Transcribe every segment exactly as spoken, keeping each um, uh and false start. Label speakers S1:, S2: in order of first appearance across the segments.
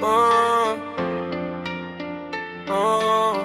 S1: О, о,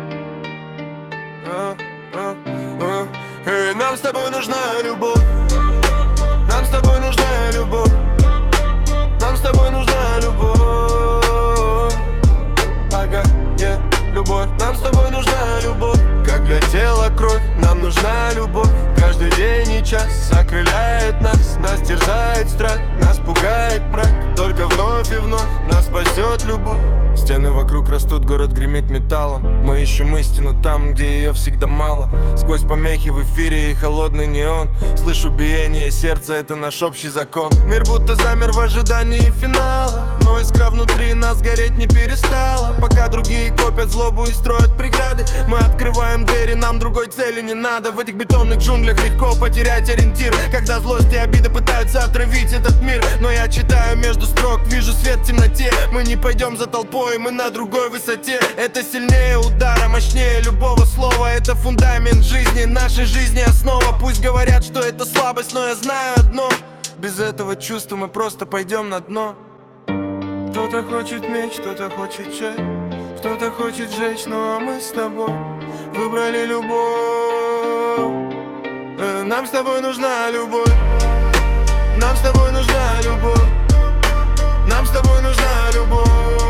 S1: о, о, о. Эй, нам с тобой нужна любовь. Нам с тобой нужна любовь. Нам с тобой нужна любовь. Ага, yeah, любовь. Нам с тобой нужна любовь. Как для тела кровь, нам нужна любовь. Каждый день и час окрыляет нас. Нас терзает страх, нас пугает мрак. Только вновь и вновь нас спасет любовь. Стены вокруг растут, город гремит металлом. Мы ищем истину там, где ее всегда мало. Сквозь помехи в эфире и холодный неон слышу биение сердца, это наш общий закон. Мир будто замер в ожидании финала, но искра внутри нас гореть не перестала. Пока другие копят злобу и строят преграды, мы открываем двери, нам другой цели не надо. В этих бетонных джунглях легко потерять ориентир, когда злость и обида пытаются отравить этот мир. Но я читаю между строк, вижу свет в темноте. Мы не пойдем за толпой, мы на другой высоте. Это сильнее удара, мощнее любого слова. Это фундамент жизни, нашей жизни основа. Пусть говорят, что это слабость, но я знаю одно: без этого чувства мы просто пойдем на дно. Кто-то хочет меч, кто-то хочет чай, кто-то хочет жечь, но мы с тобой выбрали любовь. Э, Нам с тобой нужна любовь. Нам с тобой нужна любовь. Нам с тобой нужна любовь.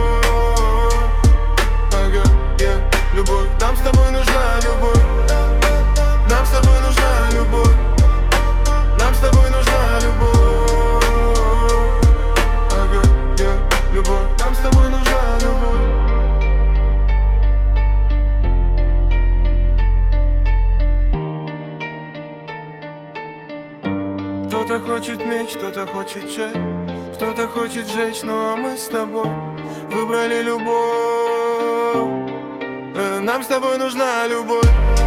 S1: Ага, yeah, любовь. Нам с тобой нужна любовь. Нам с тобой нужна любовь. Нам с тобой нужна любовь. Ага, yeah, любовь. Нам с тобой нужна любовь. Кто-то хочет меч, кто-то хочет чай, кто-то хочет жечь, но мы с тобой выбрали любовь. Э, Нам с тобой нужна любовь.